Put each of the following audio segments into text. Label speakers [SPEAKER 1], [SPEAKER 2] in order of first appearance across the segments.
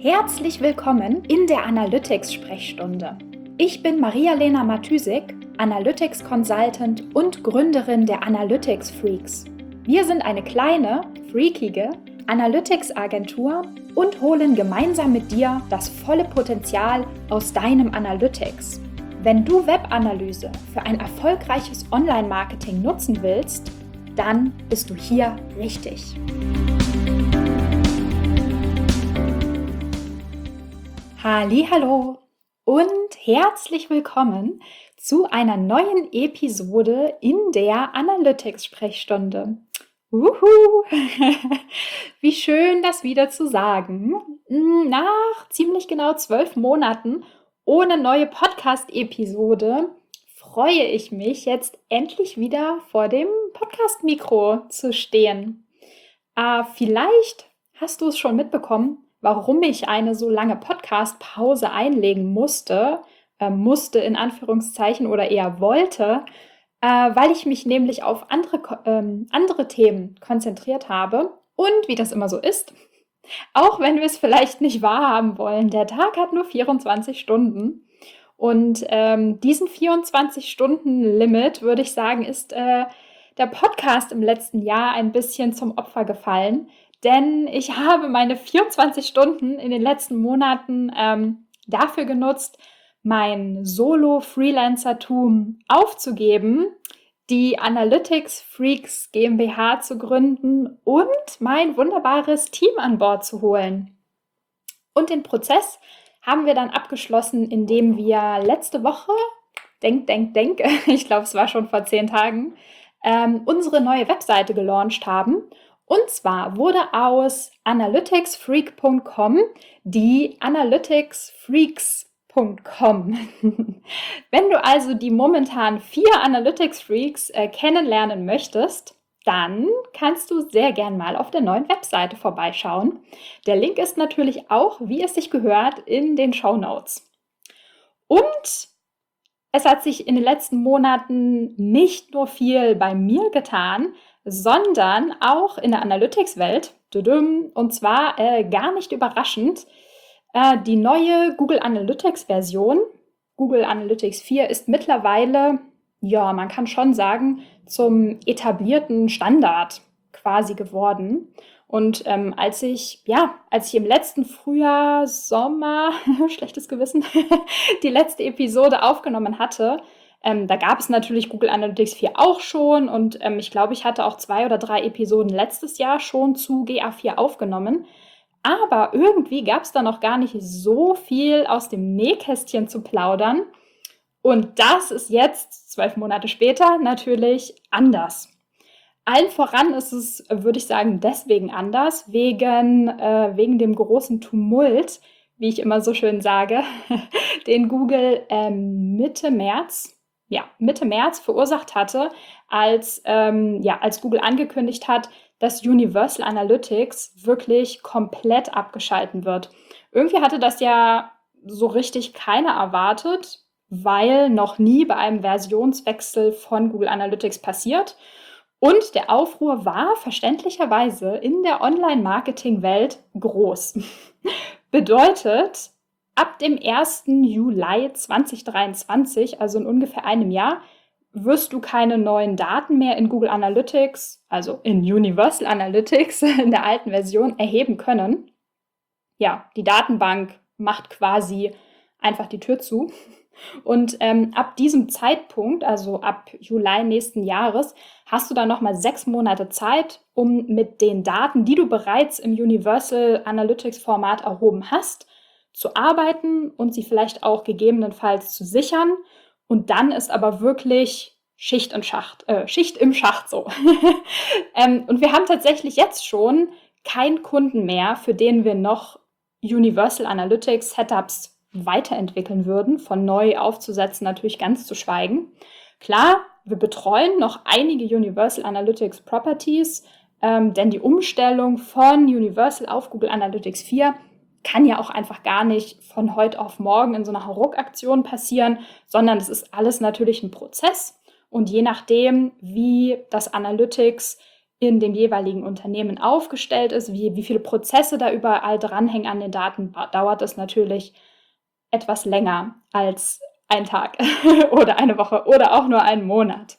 [SPEAKER 1] Herzlich willkommen in der Analytics-Sprechstunde. Ich bin Maria-Lena Matysik, Analytics Consultant und Gründerin der Analytics Freaks. Wir sind eine kleine, freakige Analytics-Agentur und holen gemeinsam mit dir das volle Potenzial aus deinem Analytics. Wenn du Webanalyse für ein erfolgreiches Online-Marketing nutzen willst, dann bist du hier richtig. Hallihallo und herzlich willkommen zu einer neuen Episode in der Analytics-Sprechstunde. Wie schön, das wieder zu sagen. Nach ziemlich genau 12 Monaten ohne neue Podcast-Episode freue ich mich, jetzt endlich wieder vor dem Podcast-Mikro zu stehen. Vielleicht hast du es schon mitbekommen, warum ich eine so lange Podcast-Pause einlegen musste in Anführungszeichen oder eher wollte, weil ich mich nämlich auf andere Themen konzentriert habe. Und wie das immer so ist, auch wenn wir es vielleicht nicht wahrhaben wollen, der Tag hat nur 24 Stunden. Und diesen 24-Stunden-Limit, würde ich sagen, ist der Podcast im letzten Jahr ein bisschen zum Opfer gefallen. Denn ich habe meine 24 Stunden in den letzten Monaten dafür genutzt, mein Solo-Freelancertum aufzugeben, die Analytics Freaks GmbH zu gründen und mein wunderbares Team an Bord zu holen. Und den Prozess haben wir dann abgeschlossen, indem wir letzte Woche, ich glaube, es war schon vor 10 Tagen, unsere neue Webseite gelauncht haben. Und zwar wurde aus analyticsfreak.com die analyticsfreaks.com. Wenn du also die momentan 4 Analytics Freaks kennenlernen möchtest, dann kannst du sehr gern mal auf der neuen Webseite vorbeischauen. Der Link ist natürlich auch, wie es sich gehört, in den Shownotes. Und es hat sich in den letzten Monaten nicht nur viel bei mir getan, sondern auch in der Analytics-Welt. Und zwar gar nicht überraschend, die neue Google Analytics-Version, Google Analytics 4, ist mittlerweile, ja, man kann schon sagen, zum etablierten Standard quasi geworden. Und als ich im letzten Frühjahr, Sommer, schlechtes Gewissen, die letzte Episode aufgenommen hatte, da gab es natürlich Google Analytics 4 auch schon und ich glaube, ich hatte auch 2 oder 3 Episoden letztes Jahr schon zu GA4 aufgenommen. Aber irgendwie gab es da noch gar nicht so viel aus dem Nähkästchen zu plaudern. Und das ist jetzt, 12 Monate später, natürlich anders. Allen voran ist es, würde ich sagen, deswegen anders, wegen dem großen Tumult, wie ich immer so schön sage, den Google Mitte März verursacht hatte, als Google angekündigt hat, dass Universal Analytics wirklich komplett abgeschalten wird. Irgendwie hatte das ja so richtig keiner erwartet, weil noch nie bei einem Versionswechsel von Google Analytics passiert. Und der Aufruhr war verständlicherweise in der Online-Marketing-Welt groß. Bedeutet, ab dem 1. Juli 2023, also in ungefähr einem Jahr, wirst du keine neuen Daten mehr in Google Analytics, also in Universal Analytics, in der alten Version, erheben können. Ja, die Datenbank macht quasi einfach die Tür zu. Und ab diesem Zeitpunkt, also ab Juli nächsten Jahres, hast du dann nochmal 6 Monate Zeit, um mit den Daten, die du bereits im Universal Analytics Format erhoben hast, zu arbeiten und sie vielleicht auch gegebenenfalls zu sichern. Und dann ist aber wirklich Schicht im Schacht so. Und wir haben tatsächlich jetzt schon keinen Kunden mehr, für den wir noch Universal Analytics Setups weiterentwickeln würden, von neu aufzusetzen natürlich ganz zu schweigen. Klar, wir betreuen noch einige Universal Analytics Properties, denn die Umstellung von Universal auf Google Analytics 4 kann ja auch einfach gar nicht von heute auf morgen in so einer Hauruck-Aktion passieren, sondern es ist alles natürlich ein Prozess. Und je nachdem, wie das Analytics in dem jeweiligen Unternehmen aufgestellt ist, wie viele Prozesse da überall dranhängen an den Daten, dauert es natürlich etwas länger als ein Tag oder eine Woche oder auch nur einen Monat.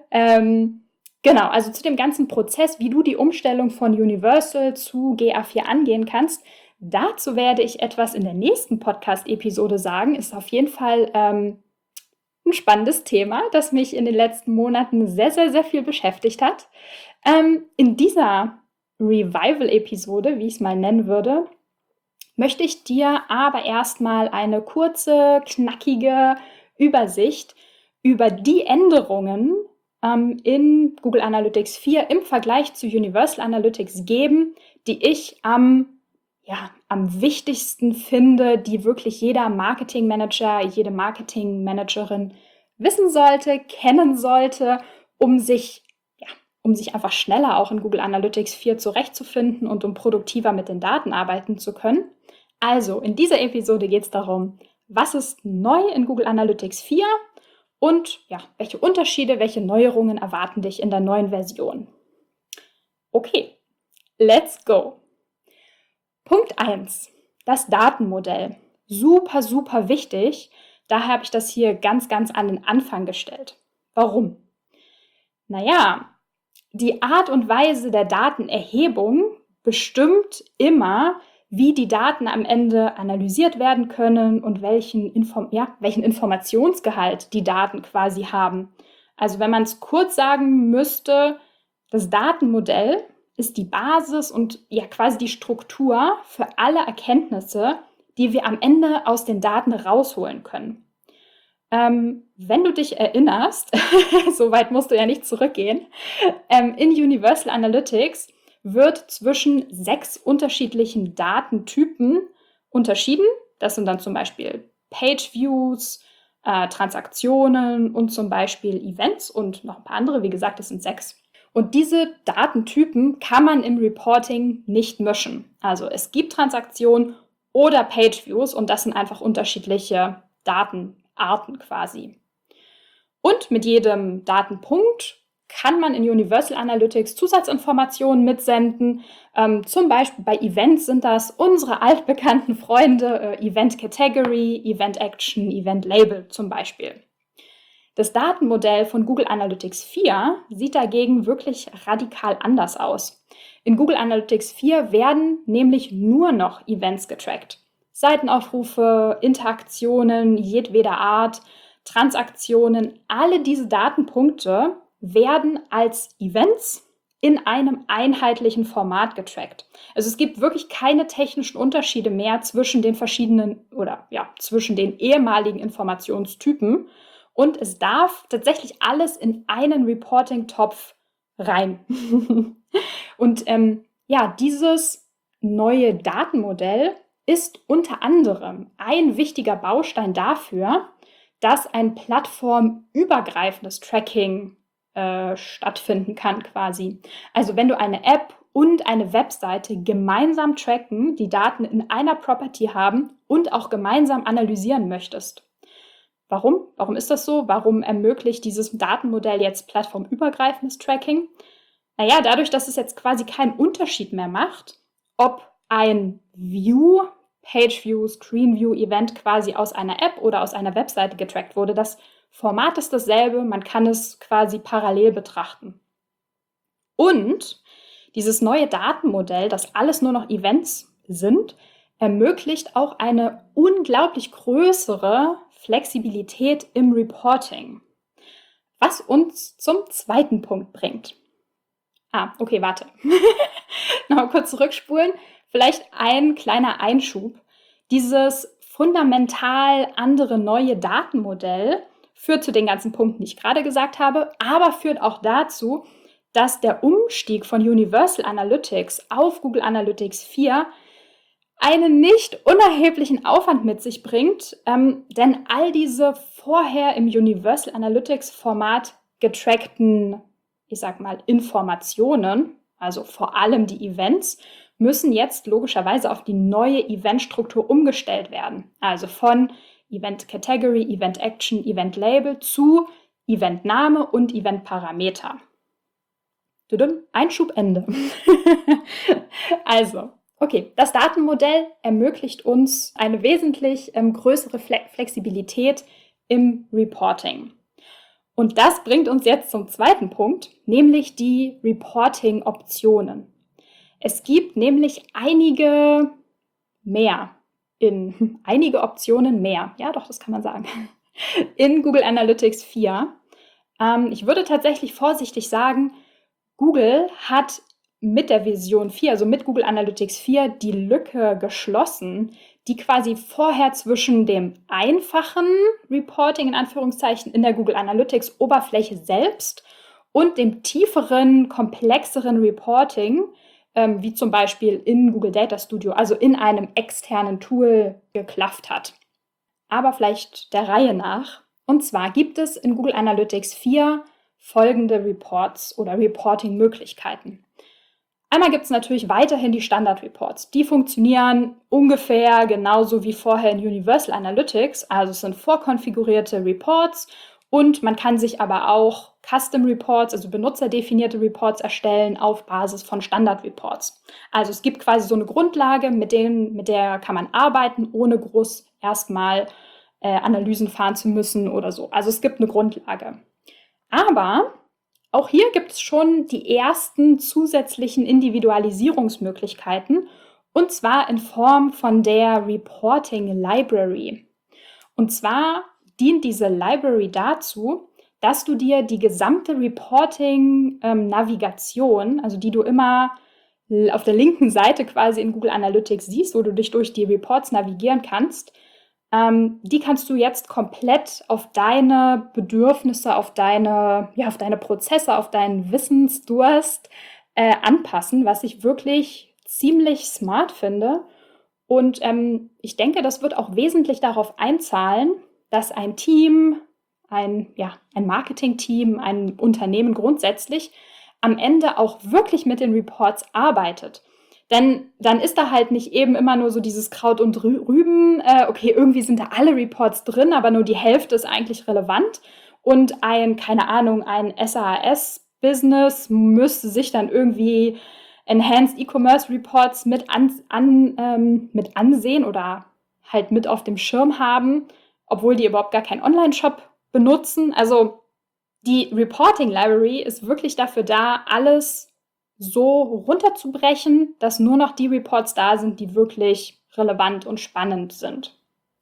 [SPEAKER 1] Genau, also zu dem ganzen Prozess, wie du die Umstellung von Universal zu GA4 angehen kannst, dazu werde ich etwas in der nächsten Podcast-Episode sagen. Ist auf jeden Fall ein spannendes Thema, das mich in den letzten Monaten sehr, sehr, sehr viel beschäftigt hat. In dieser Revival-Episode, wie ich es mal nennen würde, möchte ich dir aber erstmal eine kurze, knackige Übersicht über die Änderungen in Google Analytics 4 im Vergleich zu Universal Analytics geben, die ich am wichtigsten finde, die wirklich jeder Marketingmanager, jede Marketingmanagerin wissen sollte, kennen sollte, um sich einfach schneller auch in Google Analytics 4 zurechtzufinden und um produktiver mit den Daten arbeiten zu können. Also, in dieser Episode geht es darum, was ist neu in Google Analytics 4 und welche Unterschiede, welche Neuerungen erwarten dich in der neuen Version. Okay, let's go. Punkt 1, das Datenmodell. Super, super wichtig. Daher habe ich das hier ganz, ganz an den Anfang gestellt. Warum? Naja, die Art und Weise der Datenerhebung bestimmt immer, wie die Daten am Ende analysiert werden können und welchen Informationsgehalt die Daten quasi haben. Also wenn man es kurz sagen müsste, das Datenmodell ist die Basis und quasi die Struktur für alle Erkenntnisse, die wir am Ende aus den Daten rausholen können. Wenn du dich erinnerst, so weit musst du ja nicht zurückgehen, in Universal Analytics wird zwischen 6 unterschiedlichen Datentypen unterschieden. Das sind dann zum Beispiel Page-Views, Transaktionen und zum Beispiel Events und noch ein paar andere. Wie gesagt, das sind 6. Und diese Datentypen kann man im Reporting nicht mischen. Also es gibt Transaktionen oder Page-Views und das sind einfach unterschiedliche Datenarten quasi. Und mit jedem Datenpunkt kann man in Universal Analytics Zusatzinformationen mitsenden. Zum Beispiel bei Events sind das unsere altbekannten Freunde, Event Category, Event Action, Event Label zum Beispiel. Das Datenmodell von Google Analytics 4 sieht dagegen wirklich radikal anders aus. In Google Analytics 4 werden nämlich nur noch Events getrackt. Seitenaufrufe, Interaktionen jedweder Art, Transaktionen, alle diese Datenpunkte werden als Events in einem einheitlichen Format getrackt. Also es gibt wirklich keine technischen Unterschiede mehr zwischen den zwischen den ehemaligen Informationstypen und es darf tatsächlich alles in einen Reporting-Topf rein. Und dieses neue Datenmodell ist unter anderem ein wichtiger Baustein dafür, dass ein plattformübergreifendes Tracking stattfinden kann quasi. Also wenn du eine App und eine Webseite gemeinsam tracken, die Daten in einer Property haben und auch gemeinsam analysieren möchtest. Warum? Warum ist das so? Warum ermöglicht dieses Datenmodell jetzt plattformübergreifendes Tracking? Naja, dadurch, dass es jetzt quasi keinen Unterschied mehr macht, ob ein View, Page View, Screen View Event quasi aus einer App oder aus einer Webseite getrackt wurde. Das Format ist dasselbe, man kann es quasi parallel betrachten. Und dieses neue Datenmodell, das alles nur noch Events sind, ermöglicht auch eine unglaublich größere Flexibilität im Reporting. Was uns zum zweiten Punkt bringt. Okay, warte. Nochmal kurz zurückspulen. Vielleicht ein kleiner Einschub. Dieses fundamental andere neue Datenmodell führt zu den ganzen Punkten, die ich gerade gesagt habe, aber führt auch dazu, dass der Umstieg von Universal Analytics auf Google Analytics 4 einen nicht unerheblichen Aufwand mit sich bringt, denn all diese vorher im Universal Analytics Format getrackten, Informationen, also vor allem die Events, müssen jetzt logischerweise auf die neue Eventstruktur umgestellt werden. Also von Event Category, Event Action, Event Label zu Eventname und Eventparameter. Einschub Ende. Also, okay, das Datenmodell ermöglicht uns eine wesentlich größere Flexibilität im Reporting. Und das bringt uns jetzt zum zweiten Punkt, nämlich die Reporting-Optionen. Es gibt nämlich einige Optionen mehr. Ja, doch, das kann man sagen. In Google Analytics 4. Ich würde tatsächlich vorsichtig sagen, Google hat mit der Version 4, also mit Google Analytics 4, die Lücke geschlossen, die quasi vorher zwischen dem einfachen Reporting in Anführungszeichen in der Google Analytics Oberfläche selbst und dem tieferen, komplexeren Reporting, wie zum Beispiel in Google Data Studio, also in einem externen Tool geklafft hat. Aber vielleicht der Reihe nach. Und zwar gibt es in Google Analytics 4 folgende Reports oder Reporting-Möglichkeiten. Einmal gibt es natürlich weiterhin die Standard-Reports. Die funktionieren ungefähr genauso wie vorher in Universal Analytics. Also es sind vorkonfigurierte Reports und man kann sich aber auch Custom Reports, also benutzerdefinierte Reports erstellen auf Basis von Standard-Reports. Also es gibt quasi so eine Grundlage, mit der kann man arbeiten, ohne groß erstmal Analysen fahren zu müssen oder so. Also es gibt eine Grundlage. Aber auch hier gibt es schon die ersten zusätzlichen Individualisierungsmöglichkeiten, und zwar in Form von der Reporting Library. Und zwar dient diese Library dazu, dass du dir die gesamte Reporting-Navigation, also die du immer auf der linken Seite quasi in Google Analytics siehst, wo du dich durch die Reports navigieren kannst, die kannst du jetzt komplett auf deine Bedürfnisse, auf deine Prozesse, auf deinen Wissensdurst anpassen, was ich wirklich ziemlich smart finde. Und ich denke, das wird auch wesentlich darauf einzahlen, dass ein Team, ein Marketing-Team, ein Unternehmen grundsätzlich am Ende auch wirklich mit den Reports arbeitet. Denn dann ist da halt nicht eben immer nur so dieses Kraut und Rüben, okay, irgendwie sind da alle Reports drin, aber nur die Hälfte ist eigentlich relevant. Und ein SAS-Business müsste sich dann irgendwie Enhanced E-Commerce Reports mit ansehen oder halt mit auf dem Schirm haben, obwohl die überhaupt gar keinen Online-Shop benutzen. Also die Reporting Library ist wirklich dafür da, alles so runterzubrechen, dass nur noch die Reports da sind, die wirklich relevant und spannend sind.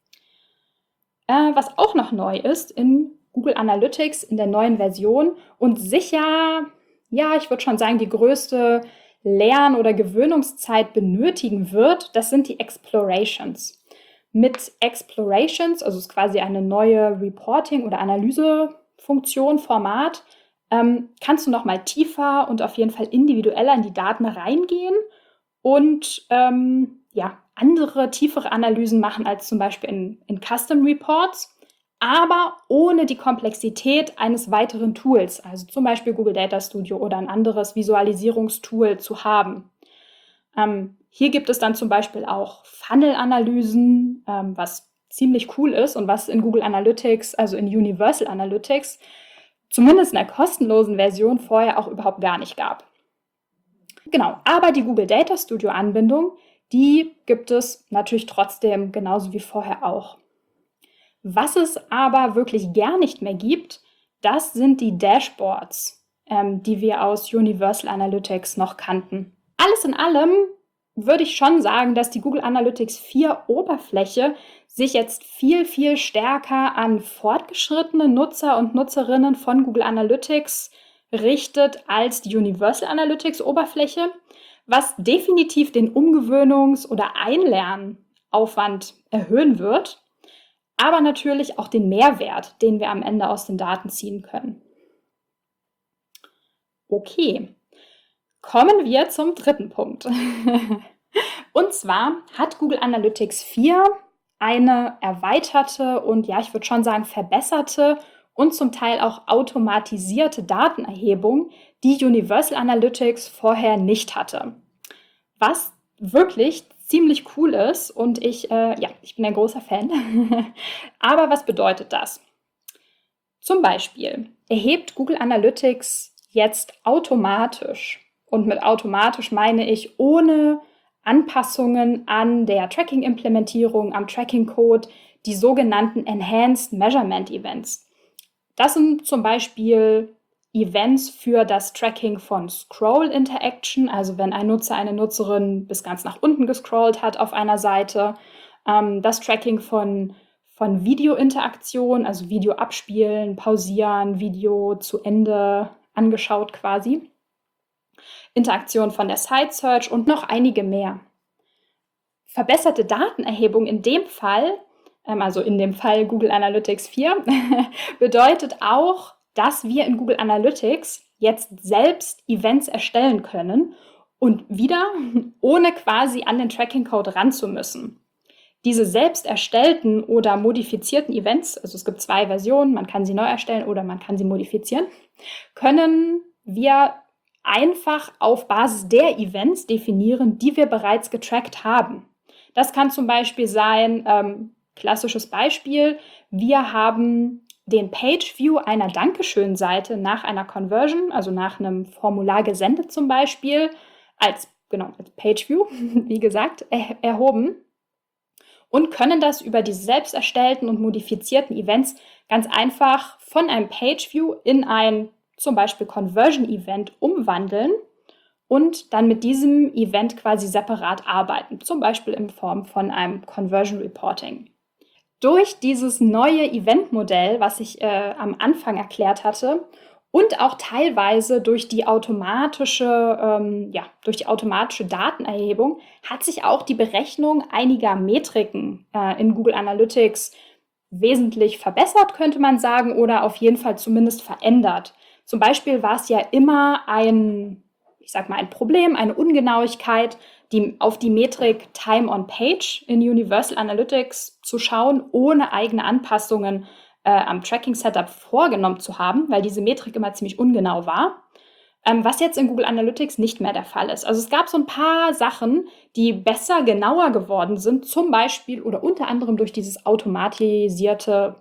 [SPEAKER 1] Was auch noch neu ist in Google Analytics in der neuen Version und sicher, ich würde schon sagen, die größte Lern- oder Gewöhnungszeit benötigen wird, das sind die Explorations. Mit Explorations, also ist quasi eine neue Reporting- oder Analysefunktion, Format, kannst du noch mal tiefer und auf jeden Fall individueller in die Daten reingehen und andere, tiefere Analysen machen als zum Beispiel in Custom Reports, aber ohne die Komplexität eines weiteren Tools, also zum Beispiel Google Data Studio oder ein anderes Visualisierungstool zu haben. Hier gibt es dann zum Beispiel auch Funnel-Analysen, was ziemlich cool ist und was in Google Analytics, also in Universal Analytics, zumindest in der kostenlosen Version vorher auch überhaupt gar nicht gab. Genau, aber die Google Data Studio Anbindung, die gibt es natürlich trotzdem genauso wie vorher auch. Was es aber wirklich gar nicht mehr gibt, das sind die Dashboards, die wir aus Universal Analytics noch kannten. Alles in allem würde ich schon sagen, dass die Google Analytics 4 Oberfläche sich jetzt viel, viel stärker an fortgeschrittene Nutzer und Nutzerinnen von Google Analytics richtet als die Universal Analytics Oberfläche, was definitiv den Umgewöhnungs- oder Einlernaufwand erhöhen wird, aber natürlich auch den Mehrwert, den wir am Ende aus den Daten ziehen können. Okay. Kommen wir zum dritten Punkt. Und zwar hat Google Analytics 4 eine erweiterte und ich würde schon sagen verbesserte und zum Teil auch automatisierte Datenerhebung, die Universal Analytics vorher nicht hatte. Was wirklich ziemlich cool ist und ich bin ein großer Fan. Aber was bedeutet das? Zum Beispiel erhebt Google Analytics jetzt automatisch, und mit automatisch meine ich ohne Anpassungen an der Tracking-Implementierung, am Tracking-Code, die sogenannten Enhanced Measurement Events. Das sind zum Beispiel Events für das Tracking von Scroll Interaction, also wenn ein Nutzer, eine Nutzerin bis ganz nach unten gescrollt hat auf einer Seite, das Tracking von Video-Interaktion, also Video abspielen, pausieren, Video zu Ende angeschaut quasi, Interaktion von der Site-Search und noch einige mehr. Verbesserte Datenerhebung in dem Fall, also in dem Fall Google Analytics 4, bedeutet auch, dass wir in Google Analytics jetzt selbst Events erstellen können und wieder ohne quasi an den Tracking-Code ran zu müssen. Diese selbst erstellten oder modifizierten Events, also es gibt 2 Versionen, man kann sie neu erstellen oder man kann sie modifizieren, können wir einfach auf Basis der Events definieren, die wir bereits getrackt haben. Das kann zum Beispiel sein, klassisches Beispiel, wir haben den Page-View einer Dankeschön-Seite nach einer Conversion, also nach einem Formular gesendet zum Beispiel, als Page-View, wie gesagt, erhoben und können das über die selbst erstellten und modifizierten Events ganz einfach von einem Page-View in ein zum Beispiel Conversion-Event umwandeln und dann mit diesem Event quasi separat arbeiten, zum Beispiel in Form von einem Conversion Reporting. Durch dieses neue Event-Modell, was ich am Anfang erklärt hatte, und auch teilweise durch die automatische Datenerhebung hat sich auch die Berechnung einiger Metriken in Google Analytics wesentlich verbessert, könnte man sagen, oder auf jeden Fall zumindest verändert. Zum Beispiel war es ja immer ein Problem, eine Ungenauigkeit, auf die Metrik Time on Page in Universal Analytics zu schauen, ohne eigene Anpassungen am Tracking-Setup vorgenommen zu haben, weil diese Metrik immer ziemlich ungenau war, was jetzt in Google Analytics nicht mehr der Fall ist. Also es gab so ein paar Sachen, die besser, genauer geworden sind, zum Beispiel oder unter anderem durch dieses automatisierte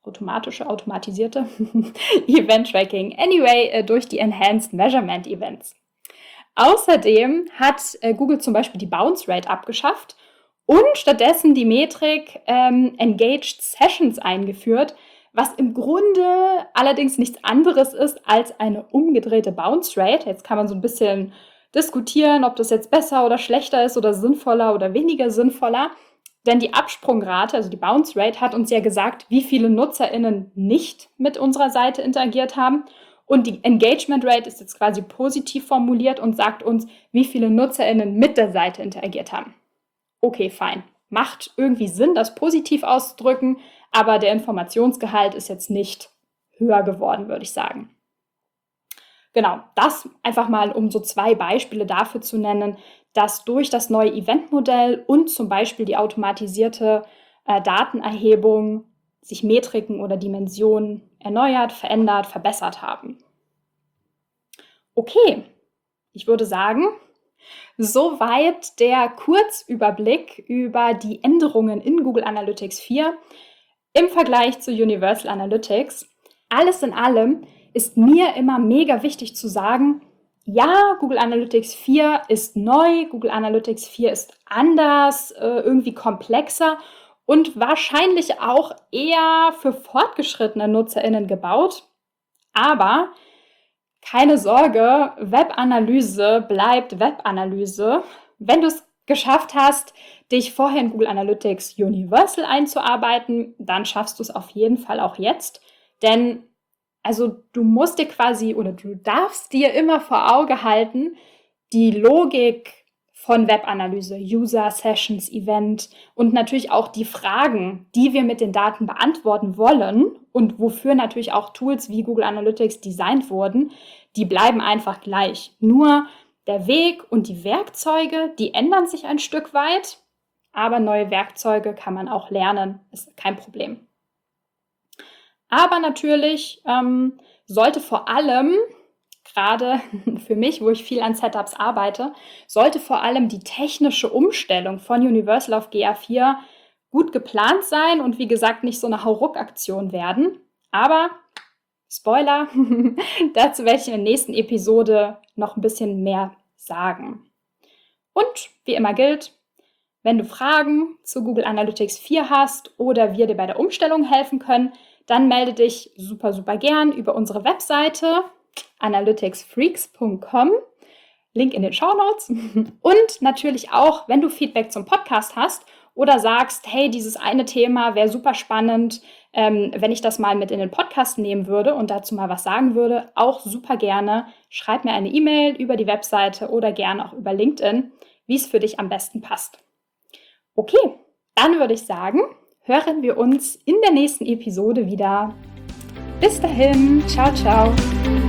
[SPEAKER 1] Event-Tracking. Anyway, durch die Enhanced Measurement Events. Außerdem hat Google zum Beispiel die Bounce Rate abgeschafft und stattdessen die Metrik Engaged Sessions eingeführt, was im Grunde allerdings nichts anderes ist als eine umgedrehte Bounce Rate. Jetzt kann man so ein bisschen diskutieren, ob das jetzt besser oder schlechter ist oder sinnvoller oder weniger sinnvoller. Denn die Absprungrate, also die Bounce Rate, hat uns ja gesagt, wie viele NutzerInnen nicht mit unserer Seite interagiert haben. Und die Engagement Rate ist jetzt quasi positiv formuliert und sagt uns, wie viele NutzerInnen mit der Seite interagiert haben. Okay, fein. Macht irgendwie Sinn, das positiv auszudrücken, aber der Informationsgehalt ist jetzt nicht höher geworden, würde ich sagen. Genau, das einfach mal, um so 2 Beispiele dafür zu nennen, dass durch das neue Eventmodell und zum Beispiel die automatisierte Datenerhebung sich Metriken oder Dimensionen erneuert, verändert, verbessert haben. Okay, ich würde sagen, soweit der Kurzüberblick über die Änderungen in Google Analytics 4 im Vergleich zu Universal Analytics. Alles in allem ist mir immer mega wichtig zu sagen, ja, Google Analytics 4 ist neu, Google Analytics 4 ist anders, irgendwie komplexer und wahrscheinlich auch eher für fortgeschrittene NutzerInnen gebaut. Aber keine Sorge, Webanalyse bleibt Webanalyse. Wenn du es geschafft hast, dich vorher in Google Analytics Universal einzuarbeiten, dann schaffst du es auf jeden Fall auch jetzt. Denn du musst dir quasi oder du darfst dir immer vor Auge halten, die Logik von Webanalyse, User, Sessions, Event und natürlich auch die Fragen, die wir mit den Daten beantworten wollen und wofür natürlich auch Tools wie Google Analytics designt wurden, die bleiben einfach gleich. Nur der Weg und die Werkzeuge, die ändern sich ein Stück weit, aber neue Werkzeuge kann man auch lernen, ist kein Problem. Aber natürlich sollte vor allem, gerade für mich, wo ich viel an Setups arbeite, sollte vor allem die technische Umstellung von Universal auf GA4 gut geplant sein und wie gesagt nicht so eine Hauruck-Aktion werden. Aber Spoiler, dazu werde ich in der nächsten Episode noch ein bisschen mehr sagen. Und wie immer gilt, wenn du Fragen zu Google Analytics 4 hast oder wir dir bei der Umstellung helfen können, dann melde dich super, super gern über unsere Webseite analyticsfreaks.com. Link in den Shownotes. Und natürlich auch, wenn du Feedback zum Podcast hast oder sagst, hey, dieses eine Thema wäre super spannend, wenn ich das mal mit in den Podcast nehmen würde und dazu mal was sagen würde, auch super gerne. Schreib mir eine E-Mail über die Webseite oder gerne auch über LinkedIn, wie es für dich am besten passt. Okay, dann würde ich sagen, hören wir uns in der nächsten Episode wieder. Bis dahin, ciao, ciao.